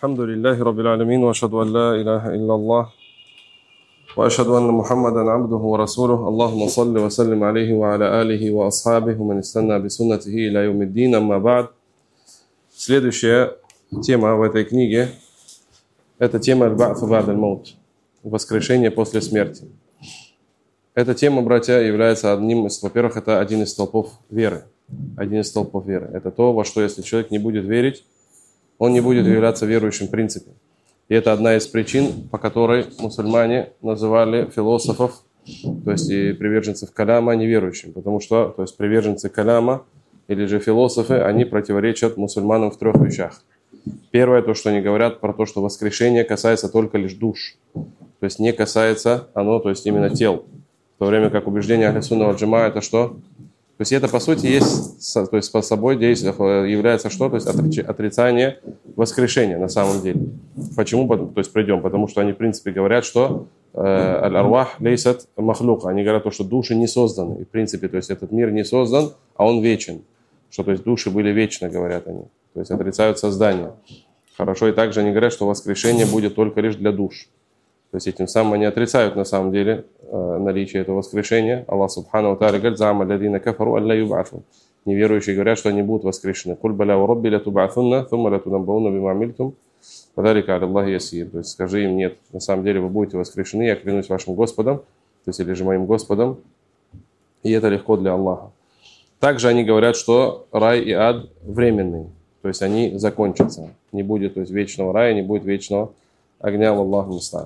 الحمد لله رب العالمين وأشهد أن لا إله إلا الله وأشهد أن محمدا عبده ورسوله اللهم صل وسلم عليه وعلى آله وأصحابه ومن استنى بسنته إلى يوم الدين أما بعد. Следующая тема в этой книге – это тема «Аль-Ба'фу ба'д аль-маут» – воскрешение после смерти. Эта тема, братья, является одним из, во-первых, это один из столпов веры. Один из столпов веры. Это то, во что, если человек не будет верить, он не будет являться верующим в принципе. И это одна из причин, по которой мусульмане называли философов, то есть и приверженцев каляма, неверующим. Потому что, то есть приверженцы каляма или же философы, они противоречат мусульманам в трех вещах. Первое, то, что они говорят про то, что воскрешение касается только лишь душ. То есть не касается оно, то есть именно тел. В то время как убеждение Ахль Сунна валь Джамаа это что? То есть это по сути есть, то есть по собой является что? То есть отрицание воскрешения на самом деле. Почему? То есть придем, потому что они в принципе говорят, что аль-арвах лейсат махлука. Они говорят, что души не созданы. И в принципе, то есть этот мир не создан, а он вечен. Что то есть души были вечны, говорят они. То есть отрицают создание. Хорошо, и также они говорят, что воскрешение будет только лишь для душ. То есть этим самым они отрицают на самом деле наличие этого воскрешения. Аллах Субхану ва Тааля говорит: «За'ама аллазина кафару алла юб'асу». Неверующие говорят, что они будут воскрешены. «Куль баля ва рабби латуб'асунна, thumма латунаббауна бима амильтум, ва залика аля Аллахи ясир». То есть скажи им: нет, на самом деле вы будете воскрешены, я клянусь вашим Господом, то есть или же моим Господом, и это легко для Аллаха. Также они говорят, что рай и ад временные, то есть они закончатся. Не будет, то есть вечного рая, не будет вечного огня, Аллаху муста'ан.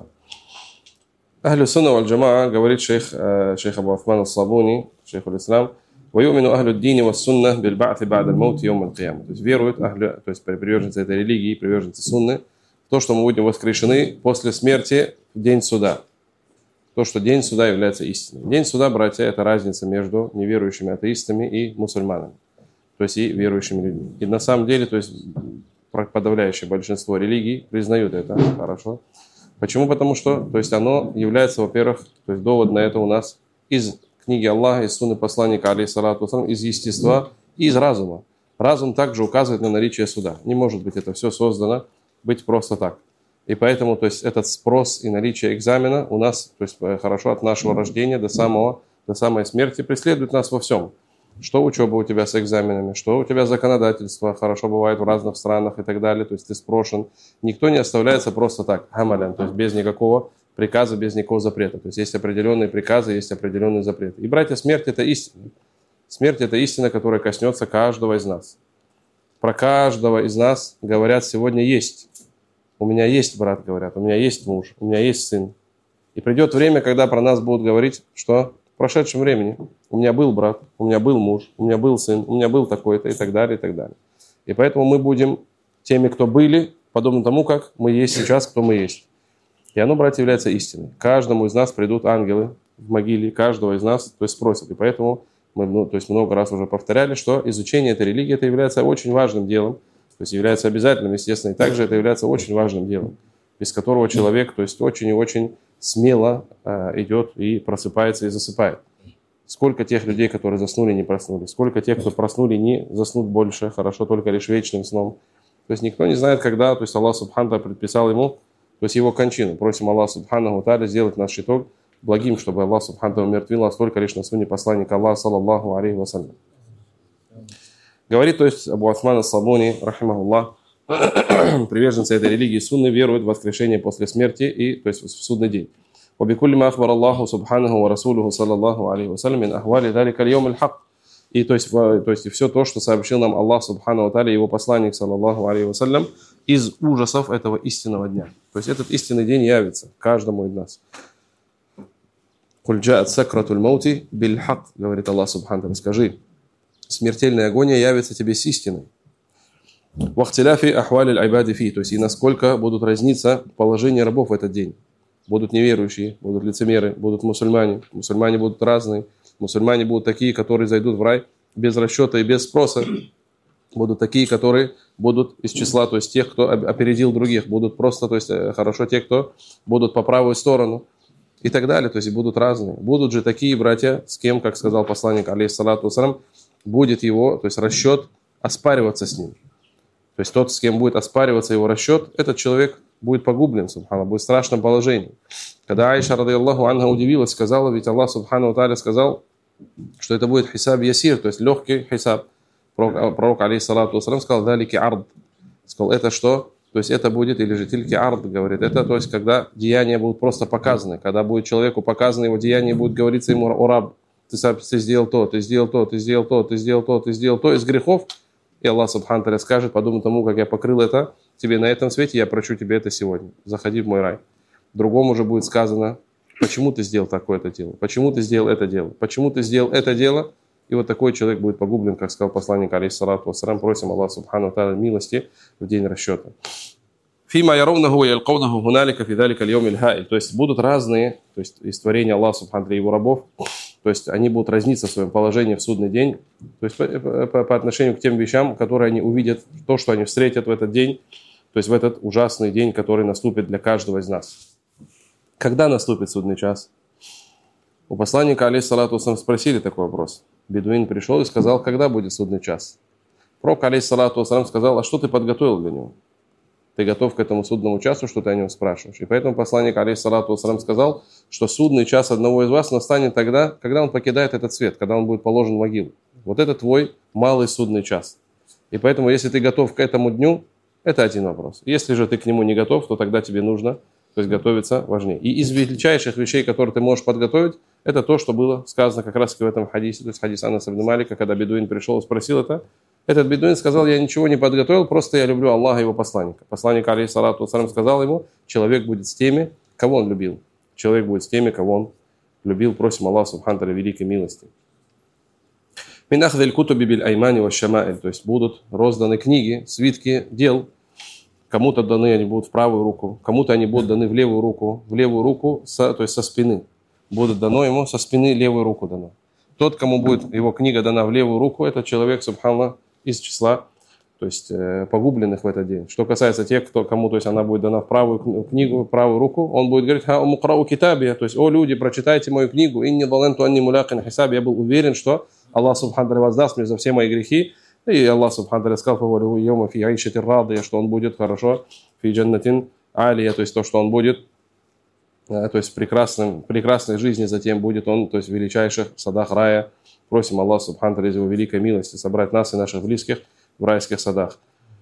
Ахлю Сунна валь Джамаа, говорит шейх Абу Уthман ас-Сабуни, шейх аль-Ислам, «Ваюмину ахлю ддини ва сунна биль ба'ти ба'д аль-маут йом аль-кияма». То есть веруют, то есть приверженцы этой религии, приверженцы сунны, в то, что мы будем воскрешены после смерти в день суда. То, что день суда является истиной. День суда, братья, это разница между неверующими атеистами и мусульманами, то есть и верующими людьми. И на самом деле, то есть подавляющее большинство религий признают это, хорошо. Почему? Потому что, то есть оно является, во-первых, то есть довод на это у нас из книги Аллаха, из сунны посланника, алейхиссалату вассалам, из естества и из разума. Разум также указывает на наличие суда. Не может быть это все создано быть просто так. И поэтому, то есть этот спрос и наличие экзамена у нас, то есть хорошо от нашего рождения до самой смерти преследует нас во всем. Что учеба у тебя с экзаменами, что у тебя законодательство, хорошо бывает в разных странах и так далее, то есть ты спрошен. Никто не оставляется просто так, хамалян, то есть без никакого приказа, без никакого запрета. То есть есть определенные приказы, есть определенные запреты. И, братья, смерть – это истина. Смерть – это истина, которая коснется каждого из нас. Про каждого из нас говорят сегодня есть. У меня есть брат, говорят, у меня есть муж, у меня есть сын. И придет время, когда про нас будут говорить, что в прошедшем времени у меня был брат, у меня был муж, у меня был сын, у меня был такой-то и так далее, и так далее. И поэтому мы будем теми, кто были, подобно тому, как мы есть сейчас, кто мы есть. И оно, братья, является истиной. Каждому из нас придут ангелы в могиле, каждого из нас, то есть спросят. И поэтому мы то есть много раз уже повторяли, что изучение этой религии это является очень важным делом, то есть является обязательным, естественно, и также это является очень важным делом, без которого человек, то есть очень и очень смело идет и просыпается и засыпает. Сколько тех людей, которые заснули, не проснулись, сколько тех, кто проснули, не заснут больше, хорошо, только лишь вечным сном. То есть никто не знает, когда, то есть Аллах Субхану Тааля предписал ему, то есть его кончину. Просим Аллаха Субхану Тааля сделать наш итог благим, чтобы Аллах Субхану Тааля умертвил нас только лишь на сунне посланника Аллаха, саллаллаху алейхи вассалям. Говорит, то есть Абу Уthман ас-Сабуни, рахимахуллах, приверженцы этой религии сунны веруют в воскрешение после смерти и, то есть в судный день. وبكل ما أخبر الله سبحانه ورسوله صلى الله عليه وسلم من أحوال ذلك اليوم الحق. И то есть все то, что сообщил нам Аллах Субхану ва Тааля, его посланник, саллаллаху алейхи вассалям, из ужасов этого истинного дня. То есть этот истинный день явится каждому из нас. «Куль джаат сакратуль маути биль хак», говорит Аллах Субхану ва Тааля, скажи, смертельная агония явится тебе с истиной. «Вахтиляфи ахвали аль-айбади фи», то есть и насколько будут разниться положения рабов в этот день. Будут неверующие, будут лицемеры, будут мусульмане. Мусульмане будут разные. Мусульмане будут такие, которые зайдут в рай без расчета и без спроса. Будут такие, которые будут из числа, то есть тех, кто опередил других. Будут просто, то есть хорошо те, кто будут по правую сторону. И так далее, то есть будут разные. Будут же такие братья, с кем, как сказал посланник, алейхиссалату вассалам, будет его, то есть расчет оспариваться с ним. То есть тот, с кем будет оспариваться его расчет, этот человек будет погублен, субхана, будет в страшном положении. Когда Аиша, радийаллаху анха, удивилась, сказала, ведь Аллах, субхану тааля, сказал, что это будет хисаб ясир, то есть легкий хисаб. Пророк, алейхиссалату вассалам, сказал, далики ард. Сказал, это что? То есть это будет, или же тильки ард, говорит, это, то есть когда деяния будут просто показаны, когда будет человеку показано его деяние, будет говориться ему, о раб, ты сделал то, ты сделал то, ты сделал то, ты сделал то, ты сделал то из грехов, и Аллах субхану тааля скажет, подобно тому, как я покрыл это тебе на этом свете, я прощу тебе это сегодня. Заходи в мой рай. Другому же будет сказано, почему ты сделал такое-то дело, почему ты сделал это дело, почему ты сделал это дело. И вот такой человек будет погублен, как сказал посланник, алейхиссалату вассалам. Просим Аллаха субхану тааля милости в день расчета. Фима яровнаху ялкавнаху гуналика фидалика льем ильхаиль. То есть будут разные, то есть из творения Аллаха субхану тааля его рабов, то есть они будут разниться в своем положении в судный день, то есть по отношению к тем вещам, которые они увидят, то, что они встретят в этот день, то есть в этот ужасный день, который наступит для каждого из нас. Когда наступит судный час? У посланника, алейхиссалату вассалам, спросили такой вопрос. Бедуин пришел и сказал, когда будет судный час? Пророк, алейхиссалату вассалам, сказал, а что ты подготовил для него? Ты готов к этому судному часу, что ты о нем спрашиваешь? И поэтому посланник, алейхиссалату вассалам, сказал, что судный час одного из вас настанет тогда, когда он покидает этот свет, когда он будет положен в могилу. Вот это твой малый судный час. И поэтому, если ты готов к этому дню, это один вопрос. Если же ты к нему не готов, то тогда тебе нужно, то есть готовиться важнее. И из величайших вещей, которые ты можешь подготовить, это то, что было сказано как раз в этом хадисе, то есть хадис Анаса ибн Малика, когда бедуин пришел и спросил это. Этот бедуин сказал, я ничего не подготовил, просто я люблю Аллаха и его посланника. Посланник, алейхиссалату вассалам, сказал ему, человек будет с теми, кого он любил. Человек будет с теми, кого он любил. Просим Аллаха субхану тааля великой милости. Мин ахзиль кутуби биль аймани ва шамаиль. То есть будут розданы книги, свитки дел. Кому-то даны они будут в правую руку, кому-то они будут даны в левую руку, то есть со спины. Будет дано ему со спины левую руку дано. Тот, кому будет его книга дана в левую руку, это человек, субханаллах, из числа, то есть погубленных в этот день. Что касается тех, кому то есть она будет дана в правую книгу, в правую руку, он будет говорить, ха умукрау китабия, то есть, о люди, прочитайте мою книгу, инни даленту анни мулякин хисаби, я был уверен, что Аллах субхану тааля воздаст мне за все мои грехи. И Аллах субхану тааля сказал, что он будет хорошо, фи джаннатин алия, то есть то, что он будет, то есть прекрасной жизни, затем будет он, то есть в величайших садах рая. Просим Аллаха субхану тааля из его великой милости собрать нас и наших близких в райских садах.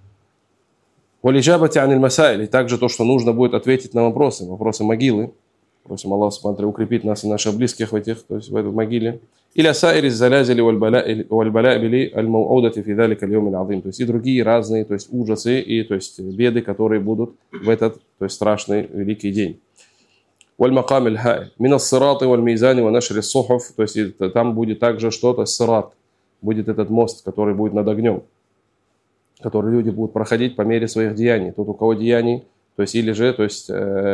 Валиджабати аниль масаиль, и также то, что нужно будет ответить на вопросы могилы. Просим Аллаха субхану тааля укрепить нас и наших близких в этих, то есть в этой могиле. Или асаири залязили вальбаля били аль-мау'удати фи далика аль-йом аль-азим. То есть и другие разные, то есть ужасы и то есть беды, которые будут в этот, то есть страшный великий день. Валь-макам аль-хай мин ас-сирати валь-мизани ва нашри ас-сухуф. То есть там будет также что-то, сират, будет этот мост, который будет над огнем, который люди будут проходить по мере своих деяний. Тот, у кого деяний, то есть или же, то есть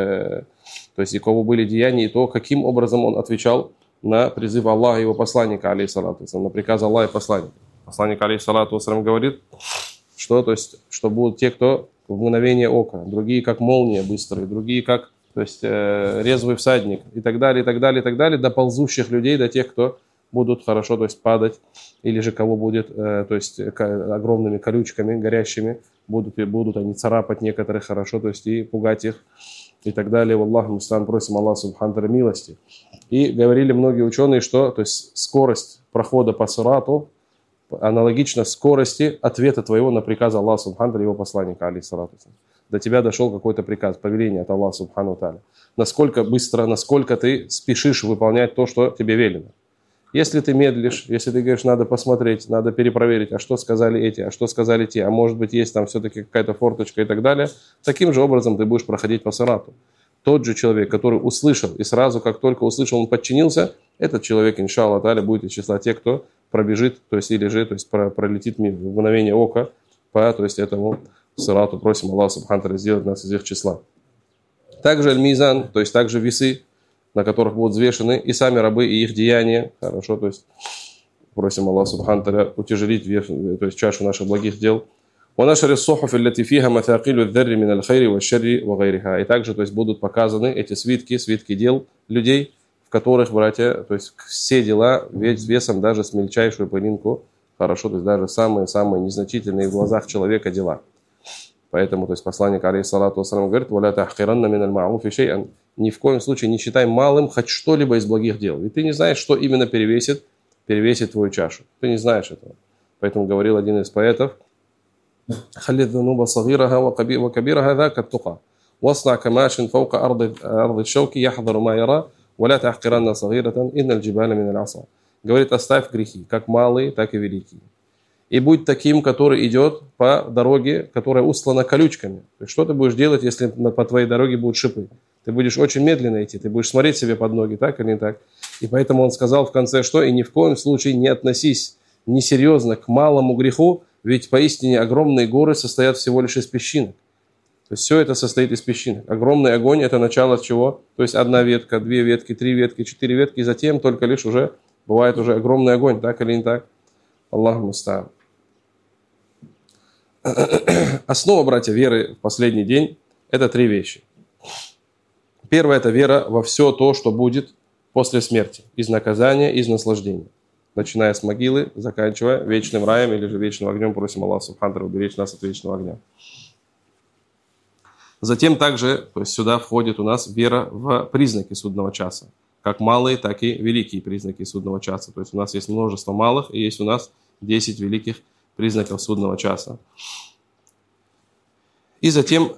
у кого были деяния, и то, каким образом он отвечал на призыв Аллаха и его посланника, алейхиссалату вассалам, на приказ Аллаха и посланника. Посланник, алейхиссалату вассалам, говорит, что, то есть, что будут те, кто в мгновение ока, другие как молния быстрые, другие как, то есть, резвый всадник и так далее, и так далее, и так далее, до ползущих людей, до тех, кто будут хорошо, то есть, падать, или же кого будет, то есть, огромными колючками горящими, будут они царапать некоторых хорошо, то есть, и пугать их, и так далее. Валлаху мустаан, просим Аллаха субхану тааля милости. И говорили многие ученые, что то есть скорость прохода по сирату аналогична скорости ответа твоего на приказ Аллаха субхану тааля, его посланника, алейхиссалату вассалам. До тебя дошел какой-то приказ, повеление от Аллаха субхану тааля. Насколько быстро, насколько ты спешишь выполнять то, что тебе велено. Если ты медлишь, если ты говоришь, надо посмотреть, надо перепроверить, а что сказали эти, а что сказали те, а может быть есть там все-таки какая-то форточка и так далее, таким же образом ты будешь проходить по сирату. Тот же человек, который услышал, и сразу, как только услышал, он подчинился, этот человек, иншаллах тааля, будет из числа тех, кто пробежит, то есть или же, то есть пролетит в мгновение ока по, то есть этому сирату. Просим Аллаха субхану тааля сделать нас из их числа. Также аль-мизан, то есть также весы, на которых будут взвешены и сами рабы, и их деяния. Хорошо, то есть просим Аллаха субхану тааля утяжелить то есть чашу наших благих дел. И также, то есть будут показаны эти свитки дел людей, в которых, братья, то есть все дела весом даже с мельчайшую пылинку, хорошо, то есть даже самые-самые незначительные в глазах человека дела. Поэтому, то есть посланник алейхиссалату вассалам говорит: «Валя тахкиранна миналь ма'руфи шей'ан». Ни в коем случае не считай малым хоть что-либо из благих дел. Ведь ты не знаешь, что именно перевесит твою чашу. Ты не знаешь этого. Поэтому говорил один из поэтов: «Халли дзунуба сагираха ва кабираха зака аттука. Васна камашин фаука арды шауки яхдару ма яра. Валя тахкиранна сагиратан инналь джибаля миналь аса». Говорит: оставь грехи, как малые, так и великие. И будь таким, который идет по дороге, которая устлана колючками. То есть, что ты будешь делать, если по твоей дороге будут шипы? Ты будешь очень медленно идти, ты будешь смотреть себе под ноги, так или не так? И поэтому он сказал в конце, что и ни в коем случае не относись несерьезно к малому греху, ведь поистине огромные горы состоят всего лишь из песчинок. То есть все это состоит из песчинок. Огромный огонь – это начало чего? То есть одна ветка, две ветки, три ветки, четыре ветки, и затем только лишь уже бывает уже огромный огонь, так или не так? Аллаху муста'ан. Основа, братья, веры в последний день – это три вещи. Первое – это вера во все то, что будет после смерти, из наказания, из наслаждения. Начиная с могилы, заканчивая вечным раем или же вечным огнем. Просим Аллаха субхану ва тааля уберечь нас от вечного огня. Затем также, то есть сюда входит у нас вера в признаки судного часа. Как малые, так и великие признаки судного часа. То есть у нас есть множество малых, и есть у нас 10 великих признаков судного часа. И затем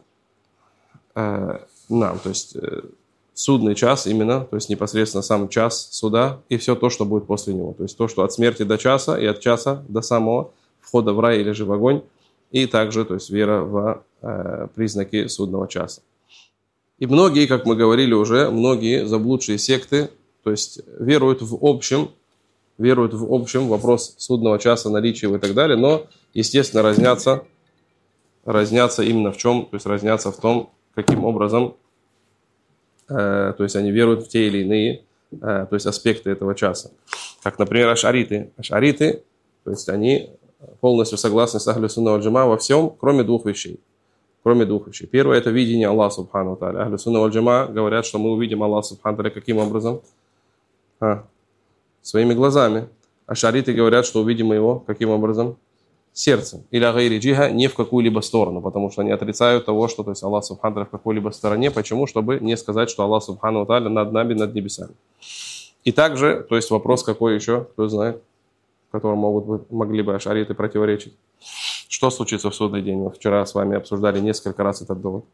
судный час именно, то есть непосредственно сам час суда и все то, что будет после него. То есть то, что от смерти до часа и от часа до самого входа в рай или же в огонь. И также, то есть вера в признаки судного часа. И многие, как мы говорили уже, многие заблудшие секты, то есть веруют в общем вопрос судного часа, наличия его и так далее, но, естественно, разнятся именно в чем, то есть разнятся в том, каким образом, то есть они веруют в те или иные, то есть аспекты этого часа. Как, например, аш'ариты. Аш'ариты, то есть они полностью согласны с Ахлю Сунна валь Джамаа во всем, кроме двух вещей. Первое – это видение Аллаха субхану ва тааля. Ахлю Сунна валь Джамаа говорят, что мы увидим Аллаха субхану ва тааля каким образом? Своими глазами. Аш'ариты говорят, что увидим мы его каким образом? Сердцем. Или гайри джиха, не в какую-либо сторону, потому что они отрицают того, что то есть Аллах субхану ва тааля в какой-либо стороне. Почему? Чтобы не сказать, что Аллах субхану ва тааля над нами, над небесами. И также, то есть вопрос какой еще, кто знает, которому могли бы аш'ариты противоречить. Что случится в судный день? Мы вчера с вами обсуждали несколько раз этот довод.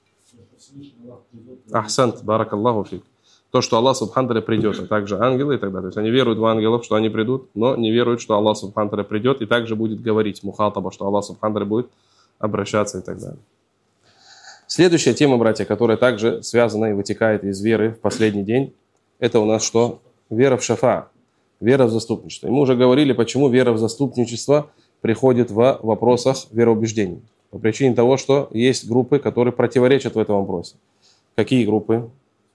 Ахсант, баракаллаху фик. То, что Аллах субхану ва тааля придет, а также ангелы и так далее. То есть они веруют в ангелов, что они придут, но не веруют, что Аллах субхану ва тааля придет и также будет говорить мухатаба, что Аллах субхану ва тааля будет обращаться и так далее. Следующая тема, братья, которая также связана и вытекает из веры в последний день, это у нас что? Вера в шафа, вера в заступничество. И мы уже говорили, почему вера в заступничество приходит в вопросах вероубеждений. По причине того, что есть группы, которые противоречат в этом вопросе. Какие группы?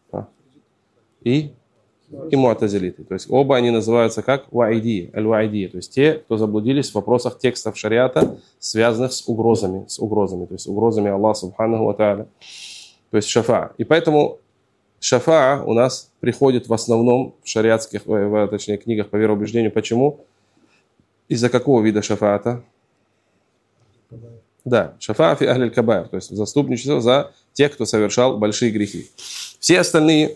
И муатазилиты. То есть оба они называются как ваидия, аль-ваидия. То есть те, кто заблудились в вопросах текстов шариата, связанных с угрозами. То есть угрозами Аллаха субханаху ва тааля. То есть шафа. И поэтому шафа у нас приходит в основном в шариатских, точнее, книгах по вероубеждению. Почему? Из-за какого вида шафаата? Да, шафа фи ахль кабаир, то есть заступничество за тех, кто совершал большие грехи. Все остальные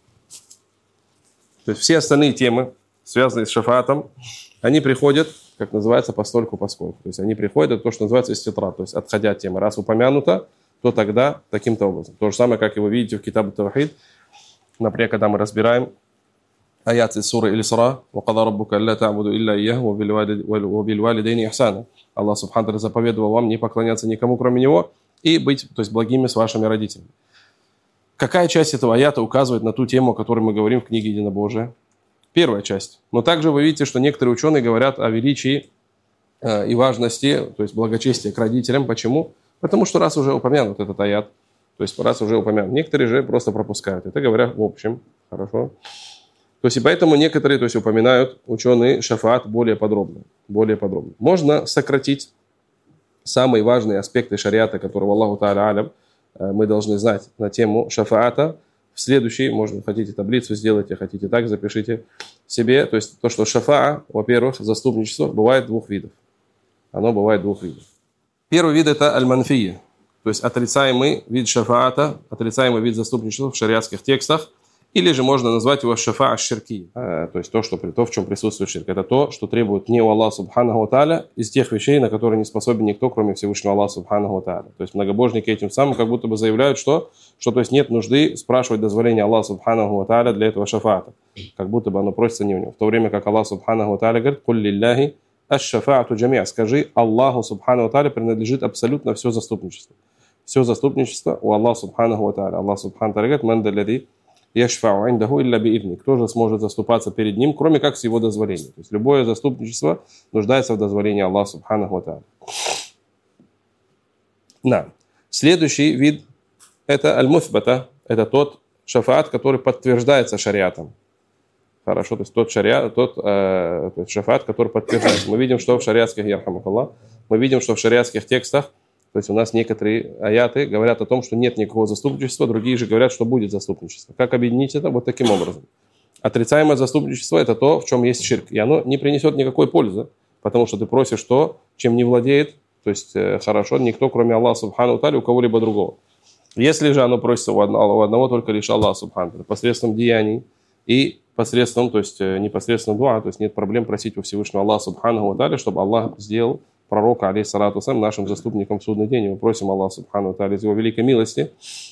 темы, связанные с шафаатом, они приходят, как называется, постольку-поскольку. То есть они приходят, это то, что называется иститрат, то есть отходя от темы. Раз упомянуто, то тогда таким-то образом. То же самое, как и вы видите в Китабу Тавхид, например, когда мы разбираем аяты суры Иль-Исра, وَقَضَى رَبُّكَ أَلَّا تَعْبُدُوا إِلَّا إِيَّهُ وَبِالْوَالِدَيْنِ إِحْسَانًا. Аллах субхану ва тааля заповедовал вам не поклоняться никому, кроме Него, и быть, то есть, благими с вашими родителями. Какая часть этого аята указывает на ту тему, о которой мы говорим в книге Единобожия? Первая часть. Но также вы видите, что некоторые ученые говорят о величии и важности, то есть благочестия к родителям. Почему? Потому что раз уже упомянут этот аят, то есть раз уже упомянут. Некоторые же просто пропускают. Это говорят в общем. Хорошо. То есть и поэтому некоторые, то есть, упоминают ученые шафаат более подробно. Можно сократить самые важные аспекты шариата, которые, Аллаху тааля алям, мы должны знать на тему шафаата. В следующей, может, вы хотите таблицу сделайте, хотите так, запишите себе. То есть то, что шафаа, во-первых, заступничество, бывает двух видов. Оно бывает двух видов. Первый вид – это аль-манфия. то есть отрицаемый вид шафаата, отрицаемый вид заступничества в шариатских текстах, или же можно назвать его шафаа аш-ширки, то есть то, в чем присутствует ширк. Это то, что требует не у Аллаха субханаху ва тааля из тех вещей, на которые не способен никто, кроме Всевышнего Аллаха субханаху ва тааля. То есть многобожники этим самым как будто бы заявляют, что то есть нет нужды спрашивать дозволения Аллаха субханаху ва тааля для этого шафаата, как будто бы оно просится не у него. В то время как Аллах субханаху ва тааля говорит: «Куль лилляхи аш-шафаату джамиа», скажи, Аллаху субханаху ва тааля принадлежит абсолютно все заступничество. Все заступничество у Аллаха субханаху ва тааля. Аллах субханаху ва тааля говорит: «Ман даллади яшфау индаху илля биидни», кто же сможет заступаться перед ним, кроме как с его дозволения. То есть любое заступничество нуждается в дозволении Аллаха субханаху ва тааля. Да. Следующий вид – это аль-муфбата, это тот шафаат, который подтверждается шариатом. Хорошо, то есть тот шафаат, который подтверждается. Мы видим, что в шариатских, мы видим, что в шариатских текстах, то есть у нас некоторые аяты говорят о том, что нет никакого заступничества, другие же говорят, что будет заступничество. Как объединить это? Вот таким образом. Отрицаемое заступничество – это то, в чем есть ширк, и оно не принесет никакой пользы, потому что ты просишь то, чем не владеет, то есть хорошо, никто, кроме Аллаха субхану тааля, у кого-либо другого. Если же оно просится у одного только лишь Аллаха субхану тааля, посредством деяний и посредством, то есть непосредственно дуа, то есть нет проблем просить у Всевышнего Аллаха субхану тааля, чтобы Аллах сделал пророка, алейхиссалату вассалям, нашим заступником в судный день. И мы просим Аллаха субхану тааля из его великой милости.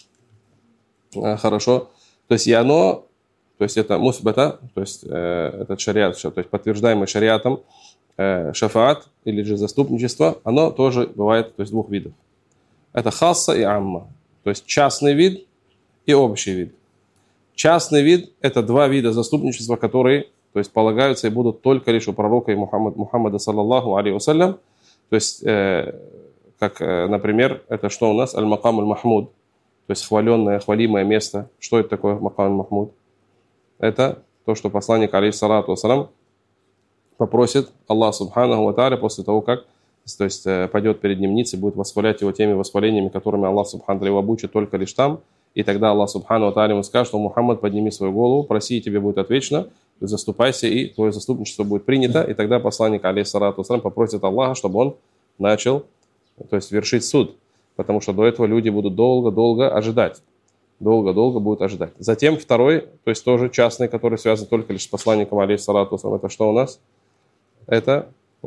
Хорошо. То есть и оно, то есть это мусбата, то есть этот шариат, то есть подтверждаемый шариатом шафаат или же заступничество, оно тоже бывает, то есть двух видов. Это хасса и амма, то есть частный вид и общий вид. Частный вид – это два вида заступничества, которые, то есть полагаются и будут только лишь у пророка и Мухаммада саллаллаху алейхи вассалям. То есть, как, например, это что у нас? Аль-Макам аль-Махмуд, то есть хвалимое место. Что это такое Макам аль-Махмуд? Это то, что посланник, алейхиссалату вассалам, попросит Аллах субханаху ва тааля после того, как, то есть, пойдет перед ним ниц и будет восхвалять его теми восхвалениями, которыми Аллах субханаху ва тааля его обучит только лишь там. И тогда Аллах субханаху ва тааля ему скажет, что Мухаммад, подними свою голову, проси, и тебе будет отвечено, заступайся, и твое заступничество будет принято. И тогда посланник, алейхиссалату вассалам, попросит Аллаха, чтобы он начал, то есть, вершить суд. Потому что до этого люди будут долго-долго ожидать. Долго-долго будут ожидать. Затем второй, то есть тоже частный, который связан только лишь с посланником, алейхиссалату вассалам, это что у нас? Это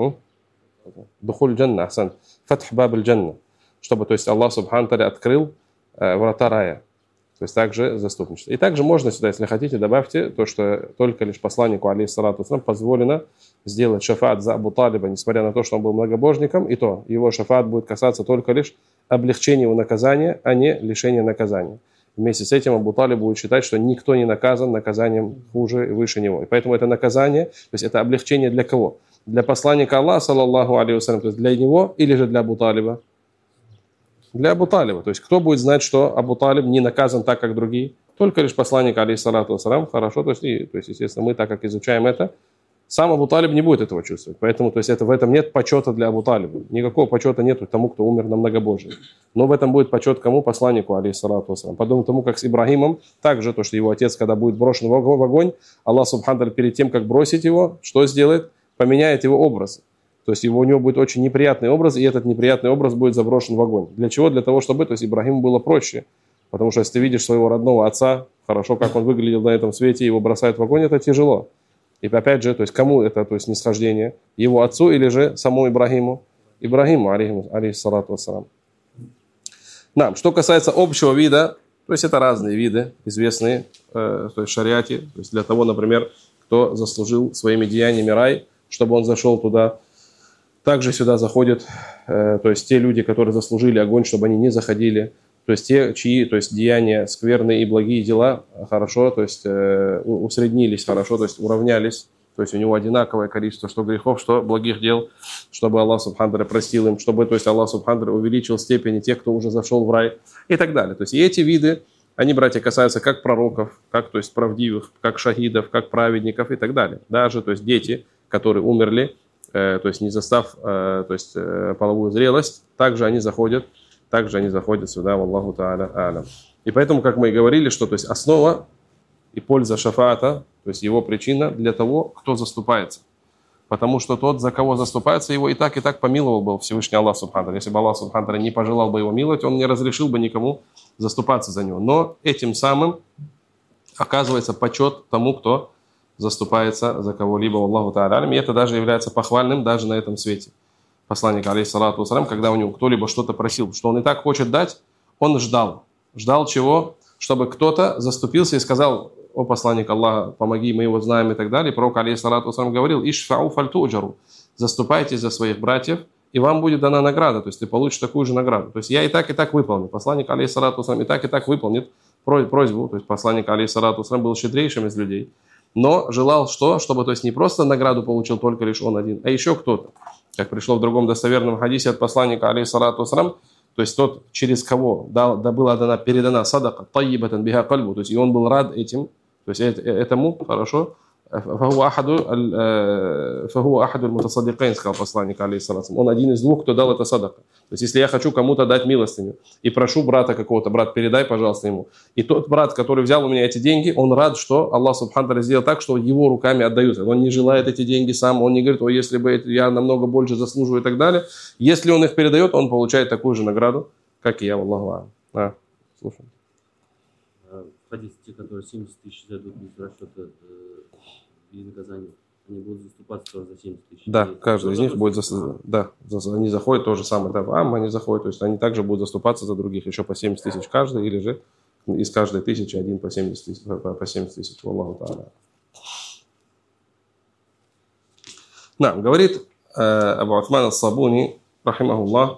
духуль джанна, асан, фатх баб аль-джанна. Чтобы, то есть, Аллах субхану тааля открыл врата рая. То есть также заступничество. И также можно сюда, если хотите, добавьте то, что только лишь посланнику, алейхиссалату вассалам, позволено сделать шафаат за Абу Талиба, несмотря на то, что он был многобожником, и то его шафаат будет касаться только лишь облегчения его наказания, а не лишения наказания. Вместе с этим Абу Талиб будет считать, что никто не наказан наказанием хуже и выше него. И поэтому это наказание, то есть это облегчение для кого? Для посланника Аллаха, саллаллаху алейхи вассалям, то есть для него или же для Абу Талиба? Для Абу Талиба. То есть кто будет знать, что Абу Талиб не наказан так, как другие? Только лишь посланник, алейхиссалату вассалям. Хорошо, то есть, естественно, мы, так как изучаем это, сам Абу Талиб не будет этого чувствовать. Поэтому, то есть, в этом нет почета для Абу Талиба. Никакого почета нет тому, кто умер на многобожии. Но в этом будет почет кому? Посланнику, алейхиссалату вассалям. Подобно тому, как с Ибрагимом, также то, что его отец, когда будет брошен в огонь, Аллах субхану тааля перед тем, как бросить его, что сделает? Поменяет его образ. То есть у него будет очень неприятный образ, и этот неприятный образ будет заброшен в огонь. Для чего? Для того, чтобы, то есть, Ибрагиму было проще. Потому что если ты видишь своего родного отца, хорошо, как он выглядел на этом свете, его бросают в огонь, это тяжело. И опять же, то есть кому это, то есть, нисхождение? Его отцу или же самому Ибрагиму? Ибрагиму, алейхиссалату вассалам. Что касается общего вида, то есть это разные виды, известные то есть в шариате. То есть для того, например, кто заслужил своими деяниями рай, чтобы он зашел туда. Также сюда заходят, то есть те люди, которые заслужили огонь, чтобы они не заходили. То есть те, чьи, то есть, деяния скверные и благие дела хорошо, то есть усреднились хорошо, то есть уравнялись. То есть у него одинаковое количество что грехов, что благих дел, чтобы Аллах субхану тааля простил им, чтобы, то есть, Аллах субхану тааля увеличил степени тех, кто уже зашел в рай и так далее. То есть и эти виды, они, братья, касаются как пророков, как, то есть, правдивых, как шахидов, как праведников и так далее. Даже, то есть, дети, которые умерли, то есть не застав, то есть, половую зрелость, также они заходят сюда, валлаху тааля алям. И поэтому, как мы и говорили, что, то есть, основа и польза шафаата, то есть его причина для того, кто заступается. Потому что тот, за кого заступается, его и так помиловал был Всевышний Аллах Субхану ва Тааля. Если бы Аллах Субхану ва Тааля не пожелал бы его миловать, он не разрешил бы никому заступаться за него. Но этим самым оказывается почет тому, кто заступается за кого-либо, Аллаху Тааля. И это даже является похвальным даже на этом свете. Посланник, алейхиссалату вассалям, когда у него кто-либо что-то просил, что он и так хочет дать, он ждал. Ждал чего? Чтобы кто-то заступился и сказал: о посланник Аллаха, помоги, мы его знаем и так далее. Пророк, алейхиссалату вассалям, говорил: ишфау фальтуджару, заступайтесь за своих братьев, и вам будет дана награда, то есть ты получишь такую же награду. То есть я и так выполню. Посланник, алейхиссалату вассалям, и так выполнит просьбу. То есть посланник, алейхиссалату вассалям, был щедрейшим из людей, но желал что? Чтобы, то есть, не просто награду получил только лишь он один, а еще кто-то. Как пришло в другом достоверном хадисе от посланника, алейхиссалату вассалям, то есть тот, через кого была передана садака, тайибатан биха кальбу, то есть и он был рад этим, то есть этому, хорошо, фаху ахаду аль-мутасаддикайн, сказал посланник, алейхиссалату вассалям. Он один из двух, кто дал это садака. То есть если я хочу кому-то дать милостыню и прошу брата какого-то: брат, передай, пожалуйста, ему. И тот брат, который взял у меня эти деньги, он рад, что Аллах Субхану ва Тааля сделал так, что его руками отдаются. Он не желает эти деньги сам, он не говорит: о, если бы я намного больше заслуживаю и так далее. Если он их передает, он получает такую же награду, как и я, Аллаху а'алям. Слушай. В хадисе те, которые 70 тысяч зайдут без расчета и наказания, они будут заступаться тоже за 70 тысяч. Да, каждый из них будет они заходят то же самое, они заходят, то есть они также будут заступаться за других, еще по 70 тысяч каждый, или же из каждой тысячи один по 70 тысяч. Аллаху Тааля. Говорит Абу Усман ас-Сабуни, рахимахуллах: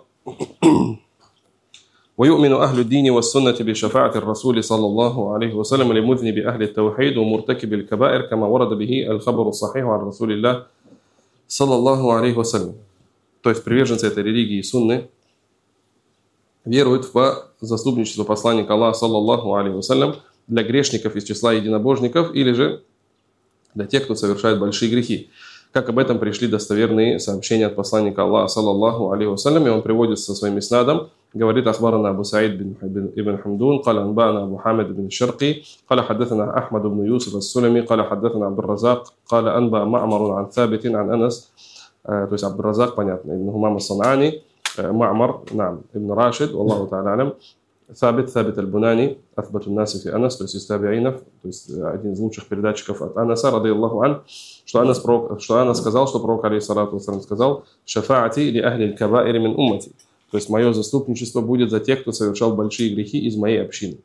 ويؤمن أهل الدين والسنة بشفاعة الرسول صلى الله عليه وسلم لمذنب أهل التوحيد ومرتكب الكبائر كما ورد به الخبر الصحيح عن رسول الله صلى الله عليه وسلم. То есть приверженцы этой религии сунны веруют в заступничество посланника Аллаха саллаллаху алейхи вассалям для грешников из числа единобожников или же для тех, кто совершает большие грехи. Как об этом пришли достоверные сообщения от посланника Аллаха саллаллаху алейхи вассалям, и он приводит со своим иснадом. Говорит: أخبرنا أبو سعيد بن حمدون قال أنبأنا أبو حامد بن الشرقي قال حدثنا أحمد بن يوسف السلمي قال حدثنا عبد الرزاق قال أنبأ معمر عن ثابت عن أنس. То есть عبد الرزاق, понятно, ابن همام الصنعاني, معمر, نعم, ابن راشد, والله تعالى أعلم, ثابت البناني, أثبت الناس في أنس, то есть из табиинов, то есть один из лучших передатчиков от Анаса, ради Аллаху ан, что Анас сказал, что пророк, алейхиссалату вассалям, сказал: «Шафаати ли ахли аль-кабаири мин уммати». То есть мое заступничество будет за тех, кто совершал большие грехи из моей общины.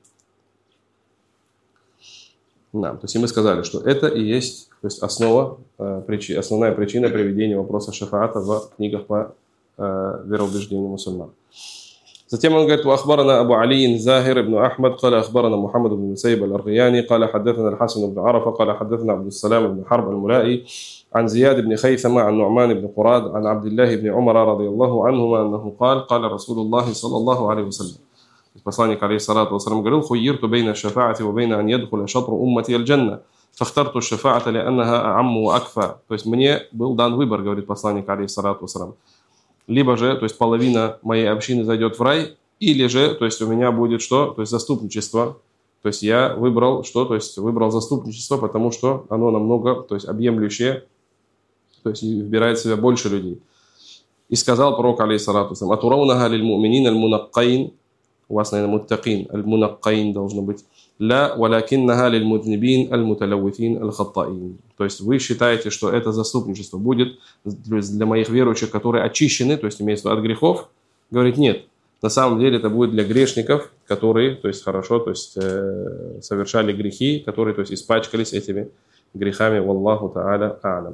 То есть и мы сказали, что это и есть, то есть основная причина приведения вопроса шафаата в книгах по вероубеждению мусульман. Затем он говорит: «Ахбарана Абу Али Захир ибн Ахмад, قال أخبرنا محمد بن مسيب الأرغياني, قال حدثنا الحسن بن عرفة, قال حدثنا عبد السلام بن حرب الملائي, عن زياد بن خيثمة, عن نعمان بن قراد, عن عبد الله بن عمر رضي الله عنهما أنه قال قال رسول الله صلى الله عليه وسلم». Посланник, алейхиссалату вассалям, говорил: «Хуйирту бейна шафаати ва бейна ан ядхуля шатру уммати аль-джанна, фахтарту шафаата ли аннаха аамму ва акфа». То есть мне был дан выбор, говорит посланник, алейхиссалату вассалям, либо же, то есть половина моей общины зайдет в рай, или же, то есть у меня будет что? То есть заступничество. То есть я выбрал что? То есть выбрал заступничество, потому что оно намного, то есть объемлющее, то есть выбирает в себя больше людей. И сказал пророк, алейхиссалату вассалям: «Атураунаха лиль му'минин аль-мунаккаин». У вас, наверное, муттакин, аль-мунаккаин должно быть. «Ля валякиннаха лиль муднибин аль-муталаввифин аль-хаттаин». То есть вы считаете, что это заступничество будет для моих верующих, которые очищены, то есть имеется от грехов? Говорит: нет. На самом деле это будет для грешников, которые, то есть хорошо, то есть совершали грехи, которые, то есть испачкались этими грехами. Валлаху та'аля а'лам.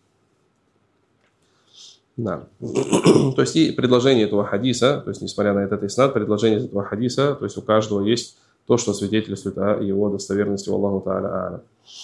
Да. То есть и предложение этого хадиса, то есть несмотря на этот иснад, предложение этого хадиса, то есть у каждого есть то, что свидетельствует о его достоверности. Валлаху та'аля а'лам.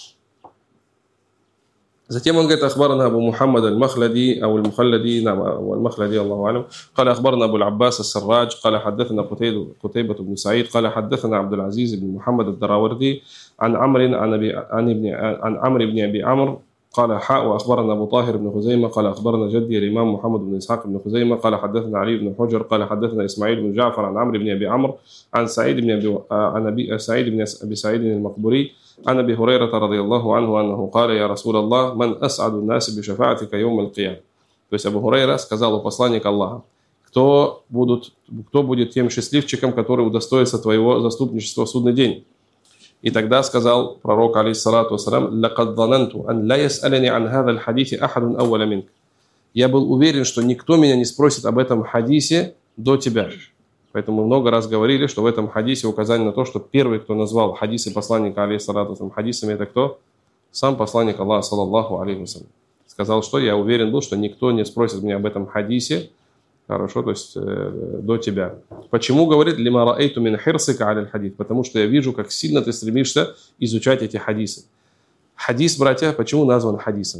Затем он говорит: أخبرنا أبو محمد المخلدي أو المخلدي, نعم, المخلدي الله أعلم, قال أخبرنا أبو العباس السراج قال حدثنا قتيبة بن سعيد قال حدثنا عبد العزيز بن محمد الدراوردي عن عمرو بن أبي عمرو قال حاء وأخبرنا أبو طاهر بن خزيمة قال أخبرنا جدي الإمام محمد بن إسحاق بن خزيمة قال حدثنا علي بن حجر قال حدثنا إسماعيل بن جعفر عن عمرو بن أبي عمرو عن سعيد بن أبي سعيد المقبوري عن أبي هريرة رضي الله عنه أنه قال يا رسول الله من أسعد الناس بشفاعتك يوم القيامة. То есть Абу Хурайра сказал у посланника Аллаха, кто будет тем счастливчиком, который удостоится твоего заступничества в судный день. И тогда сказал пророк, алейхиссалату вассалам, «Лакад зананту, ан ла яс'алани ан хазаль хадиси ахадун ауаля минк». Я был уверен, что никто меня не спросит об этом хадисе до тебя. Поэтому мы много раз говорили, что в этом хадисе указание на то, что первый, кто назвал хадисы посланника, алейхиссалату вассалам, хадисами, это кто? Сам посланник Аллаха, саллаллаху алейхи вассалям. Сказал, что я уверен был, что никто не спросит меня об этом хадисе, хорошо, то есть до тебя. Почему говорит «Лима раэйту мин хирсика аляль хадис»? Потому что я вижу, как сильно ты стремишься изучать эти хадисы. Хадис, братья, почему назван хадисом?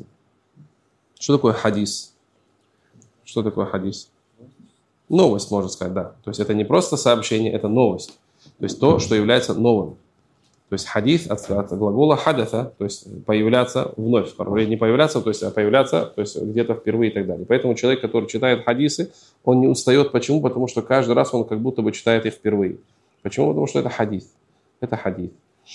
Что такое хадис? Что такое хадис? Новость, можно сказать, да. То есть это не просто сообщение, это новость. То есть то, что является новым. То есть хадис от глагола хадатha, то есть появляться вновь. Не появляться, то есть, а появляться, то есть где-то впервые и так далее. Поэтому человек, который читает хадисы, он не устает. Почему? Потому что каждый раз он как будто бы читает их впервые. Почему? Потому что это хадис. Это хадис.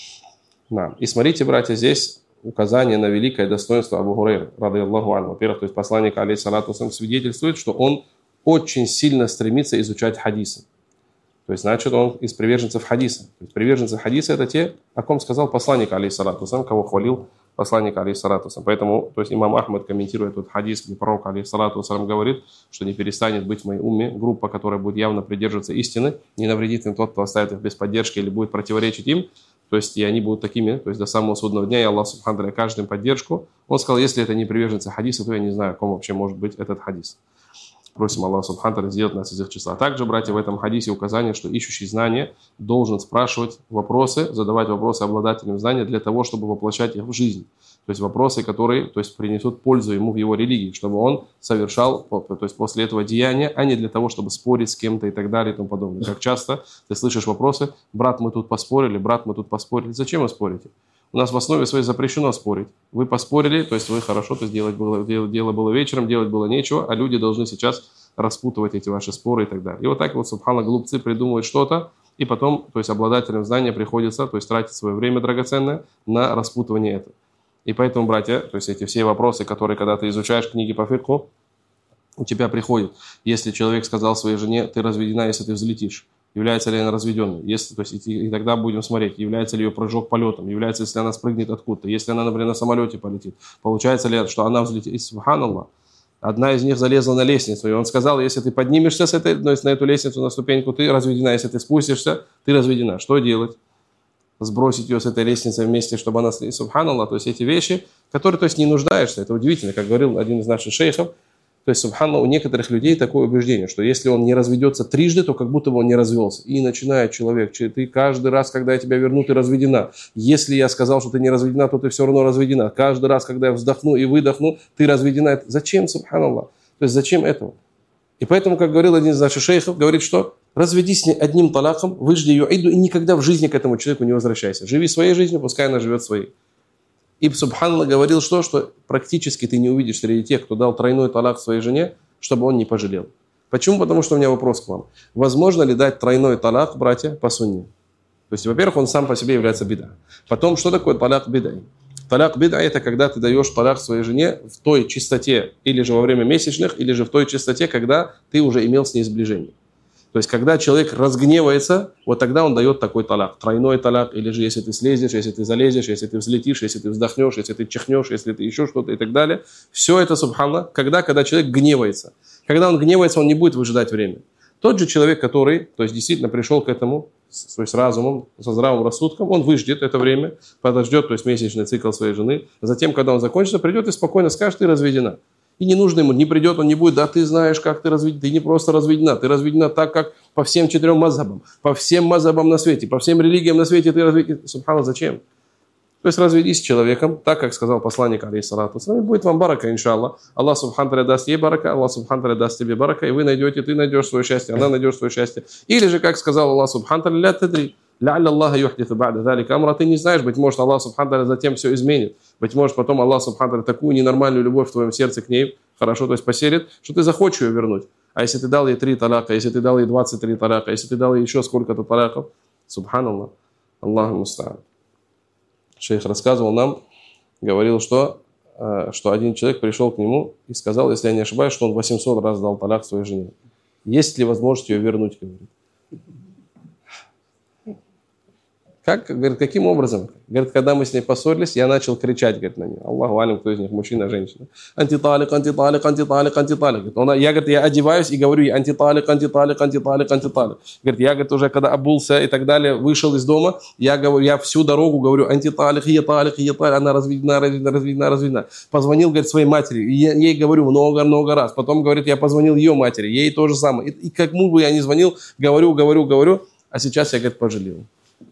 Да. И смотрите, братья, здесь указание на великое достоинство Абу Хурайры, рады Аллаху анху. Во-первых, то есть посланник, алейхиссалату вассалям, свидетельствует, что он очень сильно стремится изучать хадисы. То есть, значит, он из приверженцев хадиса. То есть, приверженцы хадиса – это те, о ком сказал посланник, алейхиссалату вассалям, кого хвалил посланник, алейхиссалату вассалям. Поэтому, то есть, имам Ахмад, комментируя этот хадис, где пророк, алейхиссалату вассалям, говорит, что не перестанет быть в моей умме группа, которая будет явно придерживаться истины, не навредит им тот, кто оставит их без поддержки или будет противоречить им. То есть, и они будут такими, то есть, до самого судного дня, и Аллах, субхану ва тааля, каждым поддержку. Он сказал, если это не приверженцы хадиса, то я не знаю, о ком вообще может быть этот хадис. Просим Аллаха субхану ва тааля сделать нас из их числа. Также, братья, в этом хадисе указание, что ищущий знания должен спрашивать вопросы, задавать вопросы обладателям знания для того, чтобы воплощать их в жизнь. То есть вопросы, которые, то есть, принесут пользу ему в его религии, чтобы он совершал, то есть после этого деяния, а не для того, чтобы спорить с кем-то и так далее и тому подобное. Как часто ты слышишь вопросы: брат, мы тут поспорили, брат, мы тут поспорили. Зачем вы спорите? У нас в основе своей запрещено спорить. Вы поспорили, то есть вы хорошо, то есть дело было вечером, делать было нечего, а люди должны сейчас распутывать эти ваши споры и так далее. И вот так вот, субхана, глупцы придумывают что-то, и потом, то есть обладателям знания приходится, то есть тратить свое время драгоценное на распутывание этого. И поэтому, братья, то есть эти все вопросы, которые, когда ты изучаешь книги по фикху, у тебя приходят. Если человек сказал своей жене: ты разведена, если ты взлетишь, является ли она разведенной? Если, то есть, и тогда будем смотреть, является ли ее прыжок полетом, является, если она спрыгнет откуда-то, если она, например, на самолете полетит, получается ли, что она взлетит? И, субханаллах, одна из них залезла на лестницу, и он сказал: если ты поднимешься с этой, то есть на эту лестницу, на ступеньку, ты разведена, если ты спустишься, ты разведена. Что делать? Сбросить ее с этой лестницы вместе, чтобы она... Субханаллах, то есть эти вещи, которые, то есть, не нуждаешься. Это удивительно, как говорил один из наших шейхов. То есть, субханаллах, у некоторых людей такое убеждение, что если он не разведется трижды, то как будто бы он не развелся. И начинает человек: ты каждый раз, когда я тебя верну, ты разведена. Если я сказал, что ты не разведена, то ты все равно разведена. Каждый раз, когда я вздохну и выдохну, ты разведена. Зачем, субханаллах? То есть, зачем этого? И поэтому, как говорил один из наших шейхов, говорит, что разведись с ней одним талаком, выжди ее иду и никогда в жизни к этому человеку не возвращайся. Живи своей жизнью, пускай она живет своей. И субханаллах говорил, что практически ты не увидишь среди тех, кто дал тройной талак своей жене, чтобы он не пожалел. Почему? Потому что у меня вопрос к вам. Возможно ли дать тройной талак, братья, по сунне? То есть, во-первых, он сам по себе является бида. Потом, что такое талак бидай? Талак бида – это когда ты даешь талак своей жене в той чистоте, или же во время месячных, или же в той чистоте, когда ты уже имел с ней сближение. То есть, когда человек разгневается, вот тогда он дает такой талак, тройной талак, или же если ты слезешь, если ты залезешь, если ты взлетишь, если ты вздохнешь, если ты чихнешь, если ты еще что-то и так далее. Все это, субханаллах, когда человек гневается. Когда он гневается, он не будет выжидать время. Тот же человек, который, то есть, действительно пришел к этому, то есть, с разумом, со здравым рассудком, он выждет это время, подождет, то есть, месячный цикл своей жены. Затем, когда он закончится, придет и спокойно скажет: ты разведена. И не нужно ему, не придет, он не будет: да ты знаешь, как ты разведена. Ты не просто разведена, ты разведена так, как по всем 4 мазхабам, по всем мазхабам на свете, по всем религиям на свете ты разведена. Субханаллах, зачем? То есть разведись с человеком, так, как сказал посланник, алейхиссалату вассалям, будет вам барака, иншаллах. Аллах субхану ва тааля даст ей барака, Аллах субхану ва тааля даст тебе барака, и вы найдете, ты найдешь свое счастье, она найдет свое счастье. Или же, как сказал Аллах субхану ва тааля: ля тадри, ла'алля Аллаха юхдиту ба'да залика амра. Ты не знаешь, быть может, Аллах субхану ва тааля затем все изменит. Быть может, потом Аллах субхану ва тааля такую ненормальную любовь в твоем сердце к ней, хорошо, то есть поселит, что ты захочешь ее вернуть. А если ты дал ей 3 талака, если ты дал ей 23 талака, если ты дал ей еще сколько-то талаков, субханаллах, Аллаху муста'ан. Шейх рассказывал нам, говорил, что один человек пришел к нему и сказал, если я не ошибаюсь, что он 800 раз дал таляк своей жене. Есть ли возможность ее вернуть, говорит. Как? Говорит, каким образом? Говорит, когда мы с ней поссорились, я начал кричать, говорит, на нее. Аллаху алим, кто из них, мужчина, женщина. Антиталик, антиталик, антиталик, антиталик. Я одеваюсь и говорю ей антиталик, антиталик, антиталик, антиталик. Говорит, я, говорит, уже когда обулся и так далее, вышел из дома, я всю дорогу говорю антиталик, еталик, еталик. Она разведена. Позвонил, говорит, своей матери. Ей говорю много раз. Потом, говорит, я позвонил ее матери, ей то же самое. И как бы я ни звонил, говорю. А сейчас я, говорит, пожалел.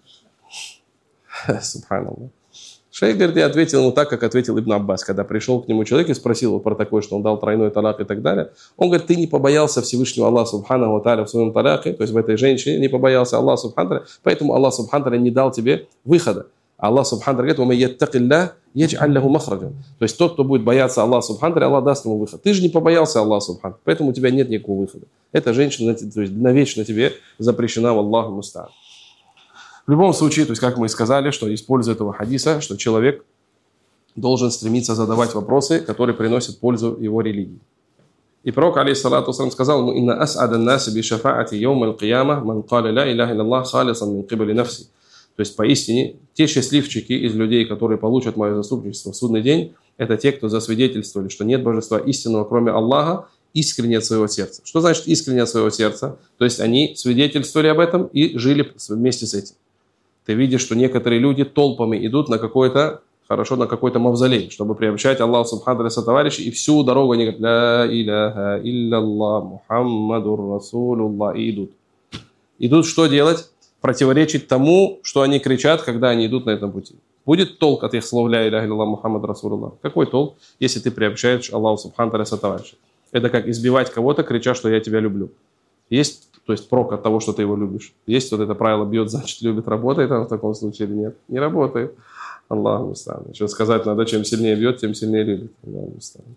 Субханаллах. Шейх, говорит, я ответил ему так, как ответил Ибн Аббас, когда пришел к нему человек и спросил его про такое, что он дал тройной талак и так далее. Он говорит, ты не побоялся Всевышнего Аллаха Субхану ва Тааля в своем таляке, то есть в этой женщине, не побоялся Аллаха Субхану, поэтому Аллах Субхану не дал тебе выхода. Аллах Субхану говорит, «Ва ман яттакиллах ядж'аль лаху махраджан». То есть тот, кто будет бояться Аллаха Субхану, Аллах даст ему выход. Ты же не побоялся Аллаха Субхану, поэтому у тебя нет никакого выхода. Эта женщина, то есть навечно тебе запрещена в Аллаху муста'ан. В любом случае, то есть, как мы и сказали, что используя этого хадиса, что человек должен стремиться задавать вопросы, которые приносят пользу его религии. И пророк, алейхиссалату вассалям, сказал ему, «Инна ас'ада наси би шафаати йоум аль-кияма, ман каля ля иляха илляллах халисан мин кибали нафси». То есть, поистине, те счастливчики из людей, которые получат мое заступничество в судный день, это те, кто засвидетельствовали, что нет божества истинного, кроме Аллаха, искренне от своего сердца. Что значит искренне от своего сердца? То есть, они свидетельствовали об этом и жили вместе с этим. Ты видишь, что некоторые люди толпами идут на какой-то мавзолей, чтобы приобщать Аллаху Субхану сотоварищей, и всю дорогу они говорят «Ля иляха илляллах, Мухаммадур Расулуллах» и идут. Идут что делать? Противоречить тому, что они кричат, когда они идут на этом пути. Будет толк от их слов «Ля иляха илляллах, Мухаммадур Расулуллах»? Какой толк, если ты приобщаешь Аллаху Субхану сотоварищей? Это как избивать кого-то, крича, что я тебя люблю. Есть, то есть прок от того, что ты его любишь. Есть вот это правило «бьет, значит любит». Работает оно в таком случае или нет? Не работает. Аллаху муста'ан. Еще сказать надо, чем сильнее бьет, тем сильнее любит. Аллаху муста'ан.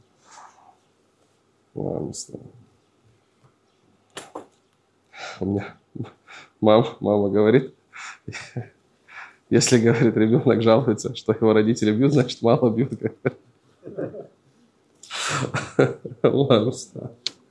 Аллаху муста'ан. У меня мама говорит, если, говорит, ребенок жалуется, что его родители бьют, значит мало бьют. Аллаху муста'ан.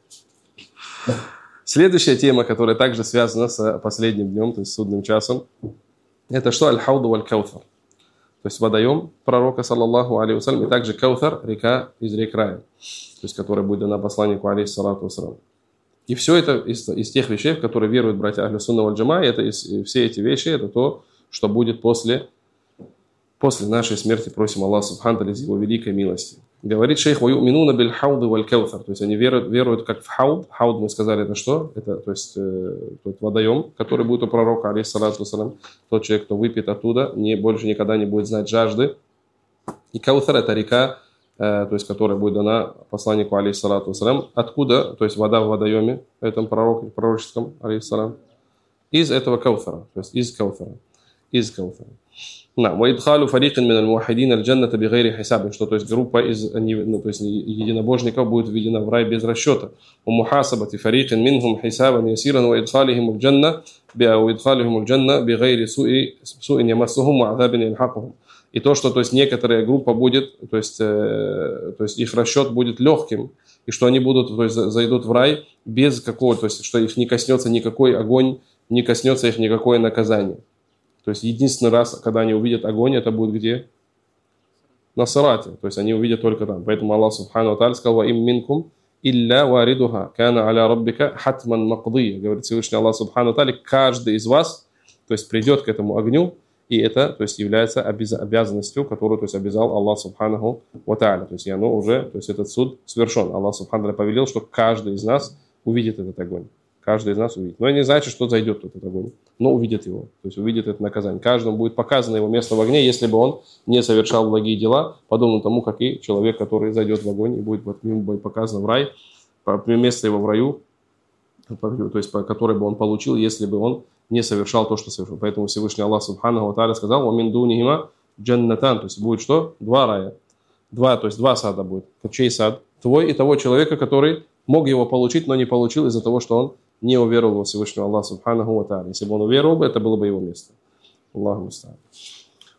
Следующая тема, которая также связана с последним днем, то есть судным часом, это что? Аль-Хауду валь-Каутар. То есть водоем пророка, саллаллаху алейхи вассалям, и также Каутар, река из рек рая, то есть которая будет дана посланнику, алейхиссалату вассалам. И все это из тех вещей, в которые веруют братья Ахлю Сунна валь Джамаа, все эти вещи, это то, что будет после нашей смерти. Просим Аллаха Субхану из его великой милости. Говорит шейх, «Ваю'минуна биль хауды валь каутар». То есть они веруют как в хауд. Хауд, мы сказали, это что? Это, то есть, тот водоем, который будет у пророка, алейхиссалату вассалам. Тот человек, кто выпьет оттуда, больше никогда не будет знать жажды. И каутар – это река, то есть, которая будет дана посланнику, алейхиссалату вассалам. Откуда? То есть вода в водоеме, этом пророческом, алейхиссалам. Из этого каутара. То есть из каутара. وَإِدْخَالُ فَرِيقٍ مِنَ الْمُوَحِّدِينَ الْجَنَّةَ بِغَيْرِ حِسَابٍ, что то есть группа из единобожников будет введена в рай без расчета. وَمُحَاسَبَةِ فَرِيقٍ مِنْهُمْ حِسَابًا يَسِيرًا وَإِدْخَالِهِمُ الْجَنَّةَ بِغَيْرِ سُوءٍ يَمَسُّهُمْ وَعَذَابٍ يَلْحَقُهُم. И то, что то есть некоторая группа будет, то есть их расчет будет легким, и что они будут, то есть зайдут в рай без какого-то, то есть что их не коснется никакой огонь, не коснется их никакое наказание. То есть единственный раз, когда они увидят огонь, это будет где? На сирате. То есть они увидят только там. Поэтому Аллах Субхану ва Тааля сказал: «Им минкум илля варидуха, кана аля раббика хатман мақдия». Говорит Всевышний Аллах Субхану ва Тааля, каждый из вас, то есть придет к этому огню, и это, то есть является обязанностью, которую, то есть обязал Аллах Субхану ва Тааля. То есть оно уже, то есть этот суд совершен. Аллах Субхану ва Тааля повелел, что каждый из нас увидит этот огонь. Каждый из нас увидит. Но это не значит, что зайдет в этот огонь, но увидит его. То есть увидит это наказание. Каждому будет показано его место в огне, если бы он не совершал благие дела, подобно тому, как и человек, который зайдет в огонь, и будет показано в рай, место его в раю, то есть которое бы он получил, если бы он не совершал то, что совершил. Поэтому Всевышний Аллах Субханаху ва Тааля сказал: «Ва мин дунихима джаннатан». То есть будет что? Два рая. То есть два сада будет. Чей сад? Твой и того человека, который мог его получить, но не получил из-за того, что он не уверовал во Всевышнего Аллаха Субханаху ва Тааля. Если бы он уверовал, это было бы его место. Аллаху муста'ан.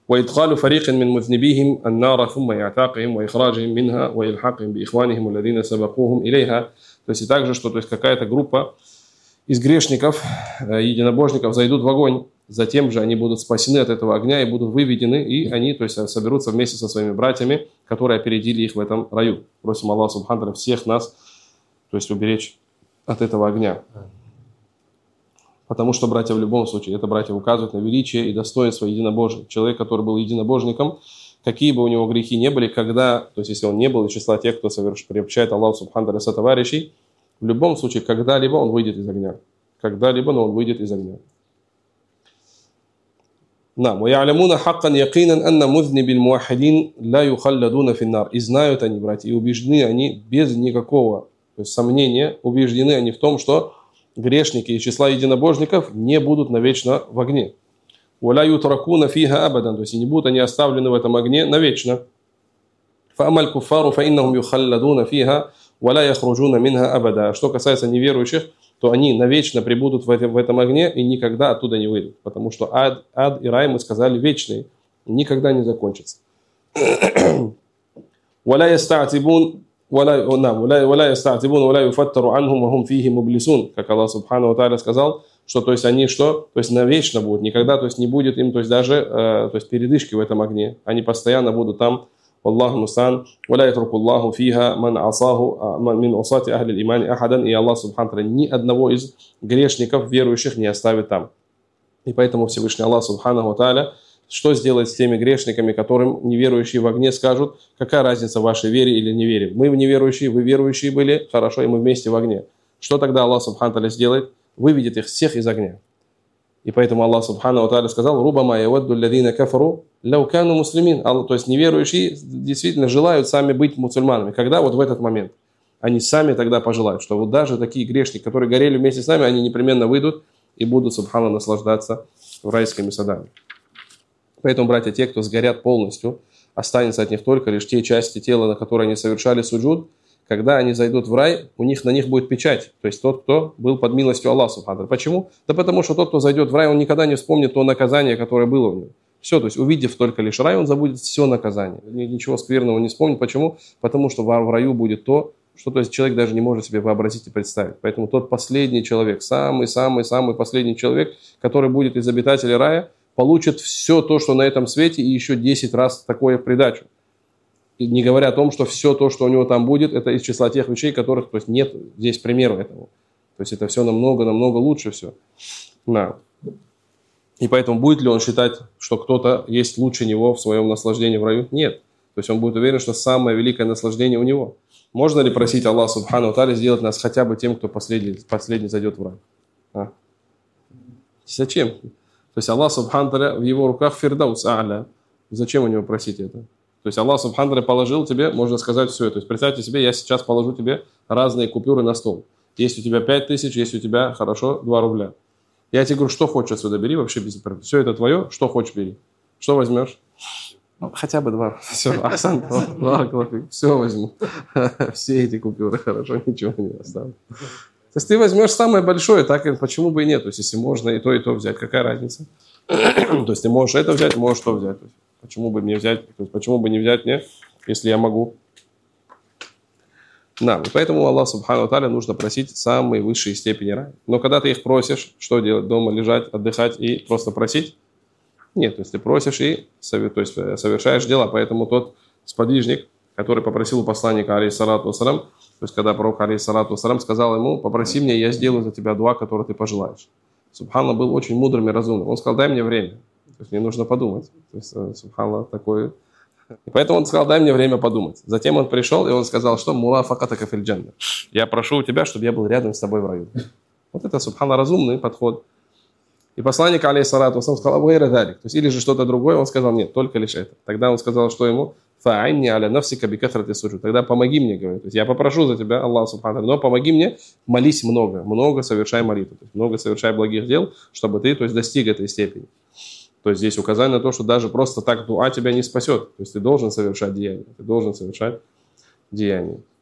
وإدخال فريق من مذنبيهم النار ثم إعتاقهم وإخراجهم منها وإلحاقهم بإخوانهم الذين سبقوهم إليها. То есть и также, что то есть какая-то группа из грешников, единобожников зайдут в огонь, затем же они будут спасены от этого огня и будут выведены, и они, то есть, соберутся вместе со своими братьями, которые опередили их в этом раю. Просим Аллаха Субхану ва Тааля всех нас, то есть уберечь от этого огня. Потому что братья в любом случае, это братья указывают на величие и достоинство единобожия. Человек, который был единобожником, какие бы у него грехи не были, когда, то есть если он не был из числа тех, кто приобщает Аллаху Субхану ва Тааля сотоварищей, в любом случае, когда-либо он выйдет из огня. Когда-либо, но он выйдет из огня. Нам. وَيَعْلَمُونَ حَقًّا يَقِينًا أَنَّ مُذْنِبِ الْمُوَحِّدِينَ لَا يُخَلَّدُونَ فِي النَّارِ. И знают они, братья, и убеждены они без никакого сомнения, убеждены они в том, что грешники из числа единобожников не будут навечно в огне. وَلَا يُتْرَكُونَ فِيهَا أَبَدًا. То есть и не будут они оставлены в этом огне навечно. فَأَمَّا الْكُفَّارُ فَإِنَّهُمْ يُخَلَّدُونَ فِيهَا وَلَا يَخْرُجُونَ مِنْهَا أَبَدًا. Что касается неверующих, то они навечно пребудут в этом огне и никогда оттуда не выйдут. Потому что ад и рай, мы сказали, вечные, никогда не закончатся. وَلَا يَسْتَعْتِبُونَ وَلَا يُفَتَّرُ عَنْهُمْ وَهُمْ فِيهِ مُبْلِسُونَ. Как Аллах Субхану ва Тааля сказал, что то есть они что? То есть навечно будут, никогда то есть не будет им то есть даже то есть передышки в этом огне. Они постоянно будут там. Аллаху мустан, ولا يترك الله فيها من عصاه من عصاة أهل الإيمان أحدا. И Аллах Субхану ва Тааля ни одного из грешников, верующих, не оставит там. И поэтому Всевышний Аллах Субхану ва Тааля что сделает с теми грешниками, которым неверующие в огне скажут, какая разница в вашей вере или невере? Мы неверующие, вы верующие были, хорошо, и мы вместе в огне. Что тогда Аллах Субхану ва Тааля сделает? Выведет их всех из огня. И поэтому Аллах Субхану ва Тааля сказал: «Рубама явадду аллазина кафару лау кану муслимин». То есть неверующие действительно желают сами быть мусульманами. Когда? Вот в этот момент. Они сами тогда пожелают, что вот даже такие грешники, которые горели вместе с нами, они непременно выйдут и будут, субхана, наслаждаться райскими садами. Поэтому, братья, те, кто сгорят полностью, останется от них только лишь те части тела, на которые они совершали суджуд. Когда они зайдут в рай, на них будет печать. То есть тот, кто был под милостью Аллаха Субхану. Почему? Да потому что тот, кто зайдет в рай, он никогда не вспомнит то наказание, которое было у него. Все, то есть увидев только лишь рай, он забудет все наказание. Ничего скверного не вспомнит. Почему? Потому что в раю будет то, что то есть человек даже не может себе вообразить и представить. Поэтому тот последний человек, самый-самый-самый последний человек, который будет из обитателей рая, получит все то, что на этом свете, и еще 10 раз такое в придачу. И не говоря о том, что все то, что у него там будет, это из числа тех вещей, которых то есть, нет здесь примеру этого. То есть это все намного лучше все. Да. И поэтому будет ли он считать, что кто-то есть лучше него в своем наслаждении в раю? Нет. То есть он будет уверен, что самое великое наслаждение у него. Можно ли просить Аллаха Субхану ва Тааля сделать нас хотя бы тем, кто последний зайдет в рай? А? Зачем? То есть Аллах Субхану ва Тааля в его руках фирдаус а'ля. Зачем у него просить это? То есть Аллах Субхану ва Тааля положил тебе, можно сказать, все. То есть представьте себе, я сейчас положу тебе разные купюры на стол. Есть у тебя 5000, есть у тебя, хорошо, 2 рубля. Я тебе говорю, что хочешь отсюда бери, вообще без проблем. Все это твое, что хочешь бери. Что возьмешь? Ну, хотя бы 2. Все, Ахсан, все возьму. Все эти купюры, хорошо, ничего не оставлю. То есть ты возьмешь самое большое, так почему бы и нет? То есть если можно и то взять, какая разница? То есть ты можешь это взять, можешь то взять. Почему бы мне взять? То есть почему бы не взять мне, если я могу? Да, и поэтому Аллах Субхану ва Тааля нужно просить самые высшие степени рая. Но когда ты их просишь, что делать? Дома лежать, отдыхать и просто просить? Нет, то есть ты просишь и совершаешь дела. Поэтому тот сподвижник, который попросил у посланника, алейхиссалату вассалям, то есть когда пророк, алейхиссалату вассалям, сказал ему: попроси меня, я сделаю за тебя дуа, который ты пожелаешь. Субханаллах был очень мудрым и разумным. Он сказал: дай мне время. То есть мне нужно подумать. То есть Субханаллах такой. И поэтому он сказал: дай мне время подумать. Затем он пришел, и он сказал, что мурафакатака фил джанна. Я прошу у тебя, чтобы я был рядом с тобой в раю. Вот это, субхана, разумный подход. И посланник, алейхиссалату вассалям, сказал: абгайра далик. То есть или же что-то другое. Он сказал: нет, только лишь это. Тогда он сказал, что ему: фа'инни аля нафсика бикафрати суджуд. Тогда помоги мне, говорит. То есть я попрошу за тебя, Аллах субхана, но помоги мне, молись много совершай молитву. То есть много совершай благих дел, чтобы ты, то есть, достиг этой степени. То есть здесь указание на то, что даже просто так дуа тебя не спасет. То есть ты должен совершать деяния. Ты должен совершать деяния.